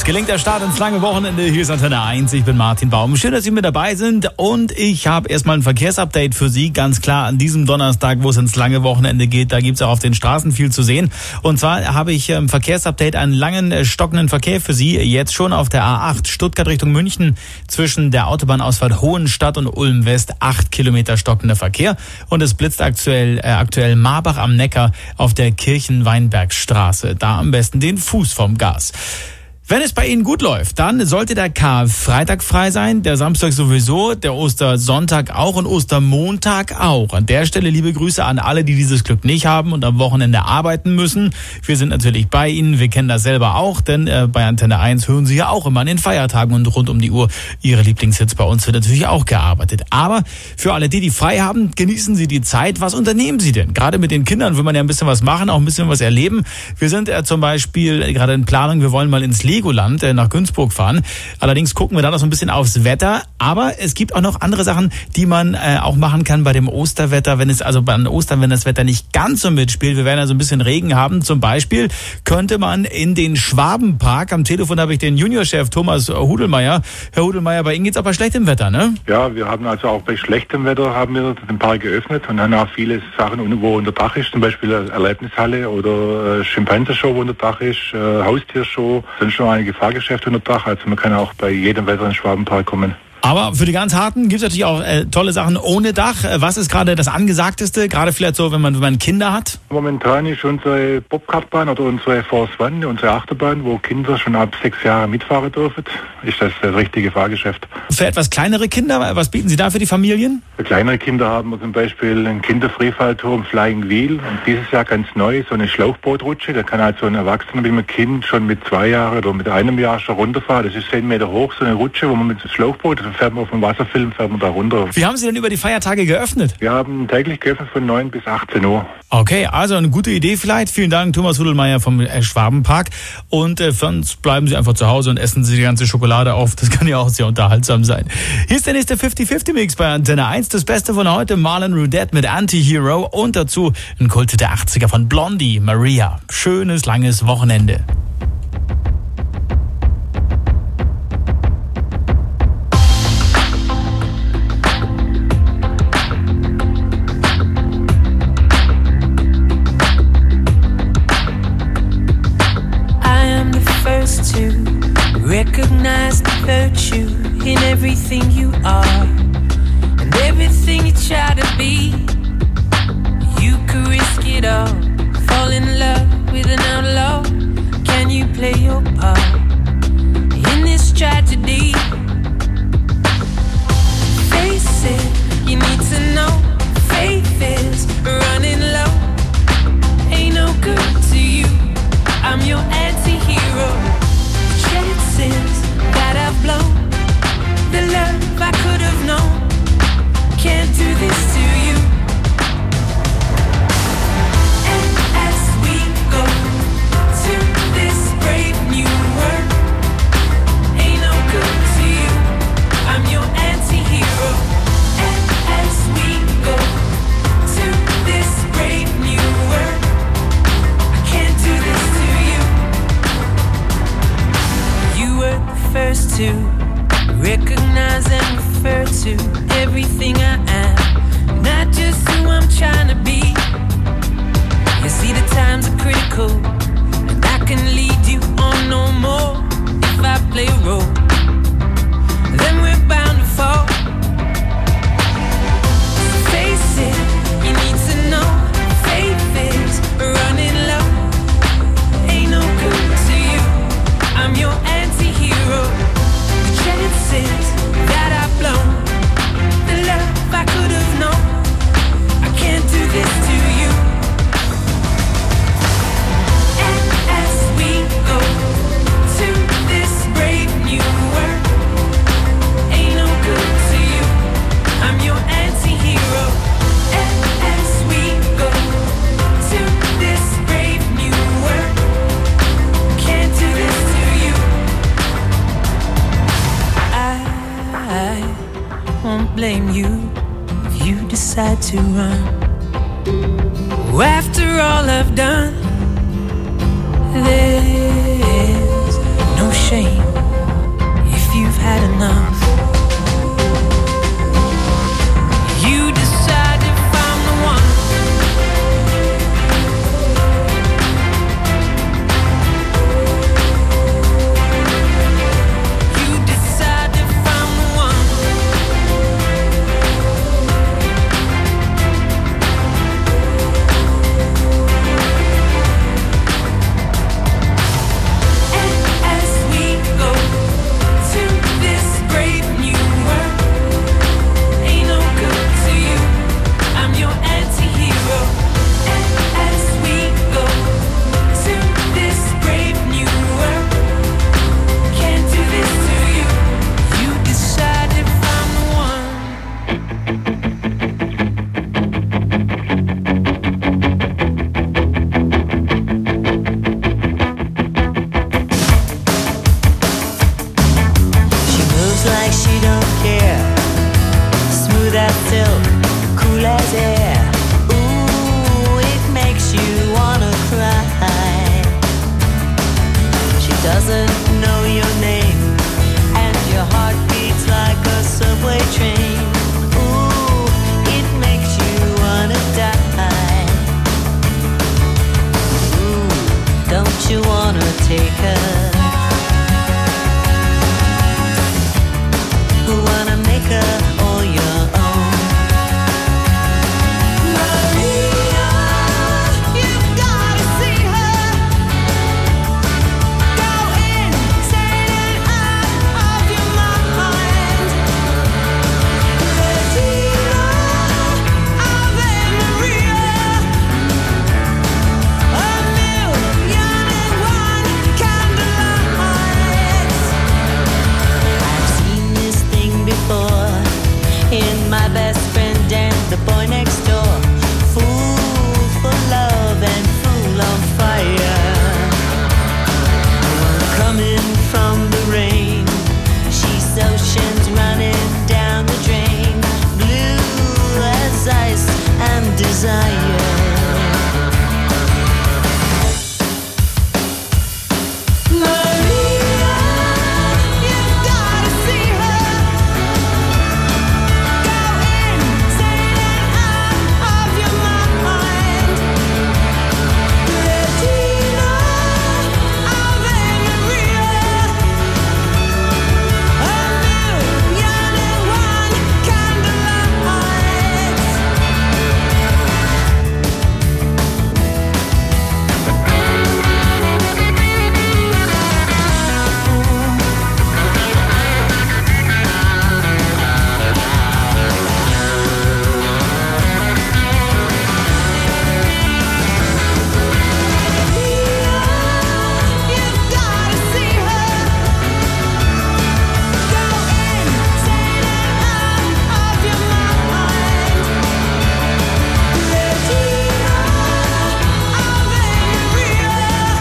gelingt der Start ins lange Wochenende. Hier ist Antenne 1. Ich bin Martin Baum. Schön, dass Sie mit dabei sind. Und ich habe erstmal ein Verkehrsupdate für Sie. Ganz klar an diesem Donnerstag, wo es ins lange Wochenende geht. Da gibt's auch auf den Straßen viel zu sehen. Und zwar habe ich im Verkehrsupdate einen langen, stockenden Verkehr für Sie. Jetzt schon auf der A8 Stuttgart Richtung München zwischen der Autobahnausfahrt Hohenstadt und Ulm West. 8 Kilometer stockender Verkehr. Und es blitzt aktuell Marbach am Neckar auf der Kirchen-Weinbergstraße. Da am besten den Fuß vom Gas. Wenn es bei Ihnen gut läuft, dann sollte der Karfreitag frei sein, der Samstag sowieso, der Ostersonntag auch und Ostermontag auch. An der Stelle liebe Grüße an alle, die dieses Glück nicht haben und am Wochenende arbeiten müssen. Wir sind natürlich bei Ihnen, wir kennen das selber auch, denn bei Antenne 1 hören Sie ja auch immer an den Feiertagen und rund um die Uhr Ihre Lieblingshits. Bei uns wird natürlich auch gearbeitet. Aber für alle die frei haben, genießen Sie die Zeit. Was unternehmen Sie denn? Gerade mit den Kindern will man ja ein bisschen was machen, auch ein bisschen was erleben. Wir sind zum Beispiel gerade in Planung, wir wollen mal ins Legoland nach Günzburg fahren. Allerdings gucken wir da noch so ein bisschen aufs Wetter. Aber es gibt auch noch andere Sachen, die man auch machen kann bei dem Osterwetter, wenn das Wetter nicht ganz so mitspielt. Wir werden also ein bisschen Regen haben. Zum Beispiel könnte man in den Schwabenpark, am Telefon habe ich den Juniorchef Thomas Hudelmeier. Herr Hudelmeier, bei Ihnen geht's auch bei schlechtem Wetter, ne? Ja, wir haben also auch bei schlechtem Wetter haben wir den Park geöffnet und haben auch viele Sachen, wo unter Dach ist, zum Beispiel Erlebnishalle oder Schimpanse-Show, wo unter Dach ist, Haustiershow, sind schon einige Fahrgeschäfte unter Dach, also man kann auch bei jedem Wetter in den Schwabenpark kommen. Aber für die ganz Harten gibt es natürlich auch tolle Sachen ohne Dach. Was ist gerade das Angesagteste, gerade vielleicht so, wenn man Kinder hat? Momentan ist unsere Bobkartbahn oder unsere Force One, unsere Achterbahn, wo Kinder schon ab 6 Jahren mitfahren dürfen, ist das richtige Fahrgeschäft. Für etwas kleinere Kinder, was bieten Sie da für die Familien? Für kleinere Kinder haben wir zum Beispiel einen Kinderfreefallturm Flying Wheel und dieses Jahr ganz neu, so eine Schlauchbootrutsche. Da kann also ein Erwachsener mit einem Kind schon mit 2 Jahren oder mit 1 Jahr schon runterfahren. Das ist 10 Meter hoch, so eine Rutsche, wo man mit dem Schlauchboot fährt man auf dem Wasserfilm, fährt man da runter. Wie haben Sie denn über die Feiertage geöffnet? Wir haben täglich geöffnet von 9 bis 18 Uhr. Okay, also eine gute Idee vielleicht. Vielen Dank, Thomas Hudelmeier vom Schwabenpark. Und sonst bleiben Sie einfach zu Hause und essen Sie die ganze Schokolade auf. Das kann ja auch sehr unterhaltsam sein. Hier ist der nächste 50-50-Mix bei Antenne 1. Das Beste von heute, Marlon Rudette mit Anti-Hero. Und dazu ein Kult der 80er von Blondie, Maria. Schönes, langes Wochenende. To recognize the virtue in everything you are and everything you try to be. You could risk it all, fall in love with an outlaw. Can you play your part in this tragedy? Face it, you need to know faith is running low. Ain't no good to you, I'm your anti-hero. Chances that I've blown, the love I could have known, can't do this to you. And as we go to this brave new world, ain't no good to you, I'm your anti-hero. And as we go to this brave new world, I can't do this to you. You were the first to recognize and refer to everything I am, not just who I'm trying to be. You see the times are critical, and I can lead you on no more. If I play a role, then we're bound to fall. Face it, you need to know faith is running low. Ain't no good to you, I'm your anti-hero. The chances that I've blown, the love I could have known, I can't do this to you. And as we go to this brave new world, ain't no good to you, I'm your anti-hero. And as we go to this brave new world, can't do this to you. I won't blame you if you decide to run. After all I've done, there's no shame like she don't care. Smooth as silk, cool as air. Ooh, it makes you wanna cry. She doesn't know your name, and your heart beats like a subway train. Ooh, it makes you wanna die. Ooh, don't you wanna take her? Wanna make her all your own. Maria, you've gotta see her. Go insane and out of your mind. Regina, Ave Maria. A million and one candlelights. I've seen this thing before in my best friend and the boy next door. Fool for love and fool on fire. Coming from the rain, she's oceans running down the drain. Blue as ice and desire. Maria, you've gotta see her. Go insane and out of your mind. Regina, Ave Maria. A million and one candlelights. You've gotta see her. Go insane and out of your mind. Regina, Ave Maria.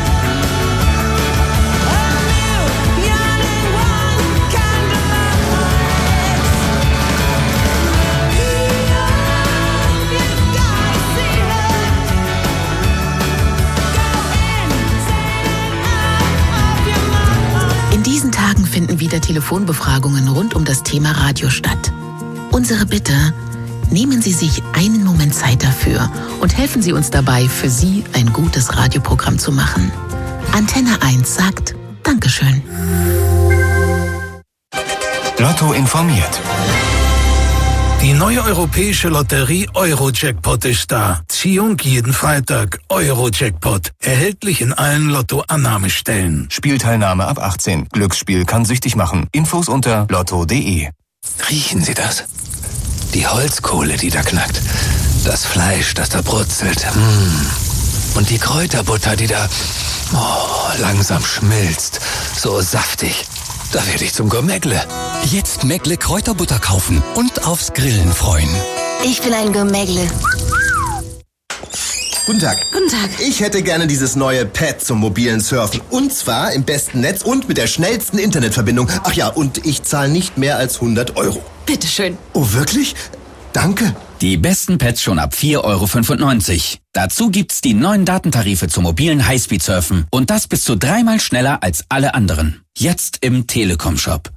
A million and one candlelights. You've gotta see her. In diesen Tagen finden wieder Telefonbefragungen rund um das Thema Radio statt. Unsere Bitte: Nehmen Sie sich einen Moment Zeit dafür und helfen Sie uns dabei, für Sie ein gutes Radioprogramm zu machen. Antenne 1 sagt Dankeschön. Lotto informiert. Die neue europäische Lotterie Euro-Jackpot ist da. Ziehung jeden Freitag. Euro-Jackpot. Erhältlich in allen Lotto-Annahmestellen. Spielteilnahme ab 18. Glücksspiel kann süchtig machen. Infos unter lotto.de. Riechen Sie das? Die Holzkohle, die da knackt. Das Fleisch, das da brutzelt. Und die Kräuterbutter, die da langsam schmilzt. So saftig. Da werde ich zum Gourmetle. Jetzt Meckle Kräuterbutter kaufen und aufs Grillen freuen. Ich bin ein Gourmetle. Guten Tag. Guten Tag. Ich hätte gerne dieses neue Pad zum mobilen Surfen. Und zwar im besten Netz und mit der schnellsten Internetverbindung. Ach ja, und ich zahle nicht mehr als 100 Euro. Bitteschön. Oh, wirklich? Danke. Die besten Pads schon ab 4,95 €. Dazu gibt's die neuen Datentarife zum mobilen Highspeed-Surfen. Und das bis zu 3-mal schneller als alle anderen. Jetzt im Telekom-Shop.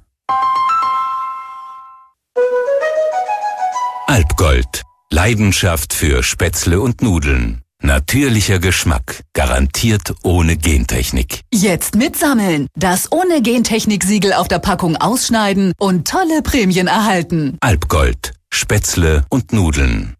Alpgold. Leidenschaft für Spätzle und Nudeln. Natürlicher Geschmack. Garantiert ohne Gentechnik. Jetzt mitsammeln. Das ohne Gentechnik-Siegel auf der Packung ausschneiden und tolle Prämien erhalten. Alpgold. Spätzle und Nudeln.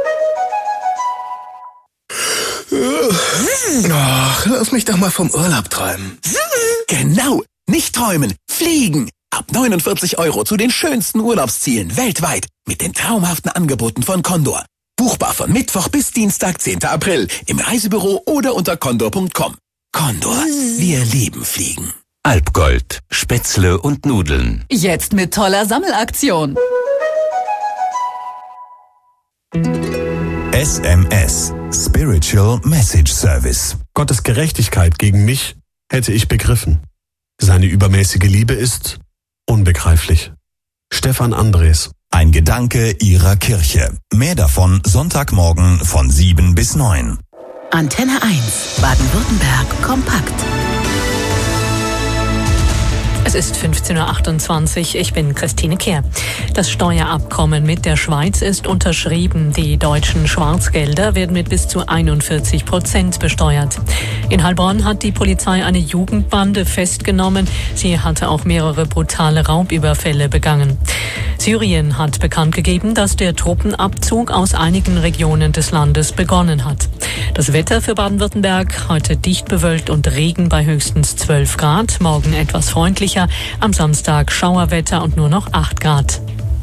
Ach, lass mich doch mal vom Urlaub träumen. Genau, nicht träumen, fliegen. Ab 49 € zu den schönsten Urlaubszielen weltweit mit den traumhaften Angeboten von Condor. Buchbar von Mittwoch bis Dienstag, 10. April im Reisebüro oder unter condor.com. Condor, wir lieben Fliegen. Alpgold. Spätzle und Nudeln. Jetzt mit toller Sammelaktion. SMS. Spiritual Message Service. Gottes Gerechtigkeit gegen mich hätte ich begriffen. Seine übermäßige Liebe ist Unbegreiflich. Stefan Andres. Ein Gedanke Ihrer Kirche. Mehr davon Sonntagmorgen von 7 bis 9. Antenne 1, Baden-Württemberg kompakt. Es ist 15.28 Uhr, ich bin Christine Kehr. Das Steuerabkommen mit der Schweiz ist unterschrieben. Die deutschen Schwarzgelder werden mit bis zu 41% besteuert. In Heilbronn hat die Polizei eine Jugendbande festgenommen. Sie hatte auch mehrere brutale Raubüberfälle begangen. Syrien hat bekannt gegeben, dass der Truppenabzug aus einigen Regionen des Landes begonnen hat. Das Wetter für Baden-Württemberg: heute dicht bewölkt und Regen bei höchstens 12 Grad, morgen etwas freundlicher. Am Samstag Schauerwetter und nur noch 8 Grad.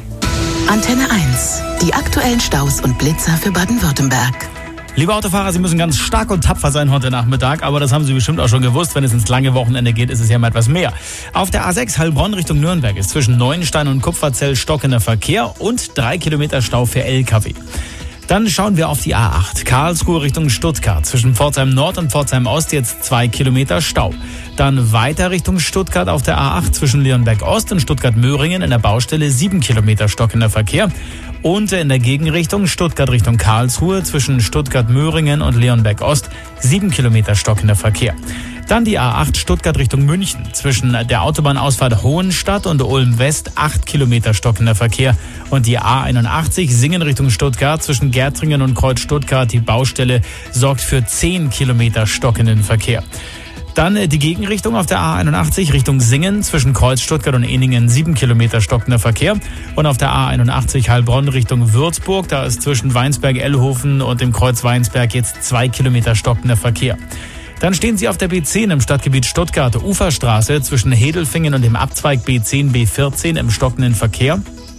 Antenne 1, die aktuellen Staus und Blitzer für Baden-Württemberg. Liebe Autofahrer, Sie müssen ganz stark und tapfer sein heute Nachmittag, aber das haben Sie bestimmt auch schon gewusst. Wenn es ins lange Wochenende geht, ist es ja mal etwas mehr. Auf der A6 Heilbronn Richtung Nürnberg ist zwischen Neuenstein und Kupferzell stockender Verkehr und 3 Kilometer Stau für LKW. Dann schauen wir auf die A8, Karlsruhe Richtung Stuttgart. Zwischen Pforzheim Nord und Pforzheim Ost jetzt 2 Kilometer Stau. Dann weiter Richtung Stuttgart auf der A8 zwischen Leonberg Ost und Stuttgart-Möhringen in der Baustelle 7 Kilometer stockender Verkehr. Und in der Gegenrichtung Stuttgart Richtung Karlsruhe zwischen Stuttgart-Möhringen und Leonberg Ost 7 Kilometer stockender Verkehr. Dann die A8 Stuttgart Richtung München. Zwischen der Autobahnausfahrt Hohenstadt und Ulm West 8 Kilometer stockender Verkehr. Und die A81 Singen Richtung Stuttgart zwischen Gärtringen und Kreuz Stuttgart. Die Baustelle sorgt für 10 Kilometer stockenden Verkehr. Dann die Gegenrichtung auf der A81 Richtung Singen zwischen Kreuz Stuttgart und Ehningen 7 Kilometer stockender Verkehr. Und auf der A81 Heilbronn Richtung Würzburg, da ist zwischen Weinsberg-Ellhofen und dem Kreuz Weinsberg jetzt 2 Kilometer stockender Verkehr. Dann stehen Sie auf der B10 im Stadtgebiet Stuttgart, Uferstraße zwischen Hedelfingen und dem Abzweig B10, B14 im stockenden Verkehr.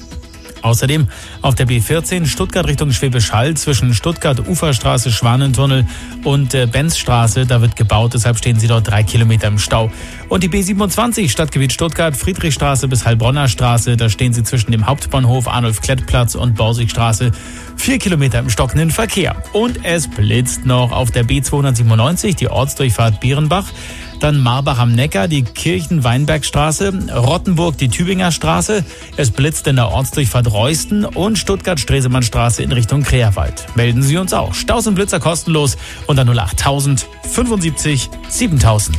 Außerdem auf der B14 Stuttgart Richtung Schwäbisch Hall zwischen Stuttgart Uferstraße, Schwanentunnel und Benzstraße. Da wird gebaut, deshalb stehen Sie dort 3 Kilometer im Stau. Und die B27 Stadtgebiet Stuttgart, Friedrichstraße bis Heilbronner Straße. Da stehen Sie zwischen dem Hauptbahnhof Arnulf-Klett-Platz und Borsigstraße 4 Kilometer im stockenden Verkehr. Und es blitzt noch auf der B297, die Ortsdurchfahrt Bierenbach. Dann Marbach am Neckar, die Kirchen-Weinbergstraße, Rottenburg, die Tübinger Straße. Es blitzt in der Ortsdurchfahrt Reusten und Stuttgart-Stresemannstraße in Richtung Kreerwald. Melden Sie uns auch. Staus und Blitzer kostenlos unter 08000 75 7000.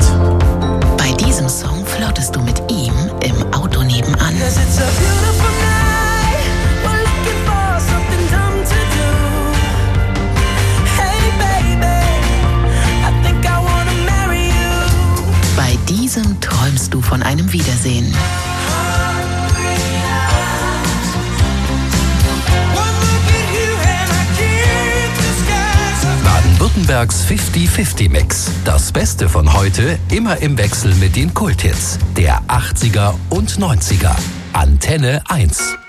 Bei diesem Song flirtest du mit ihm im Auto nebenan. Bei diesem träumst du von einem Wiedersehen. Baden-Württembergs 50-50-Mix. Das Beste von heute immer im Wechsel mit den Kulthits der 80er und 90er. Antenne 1.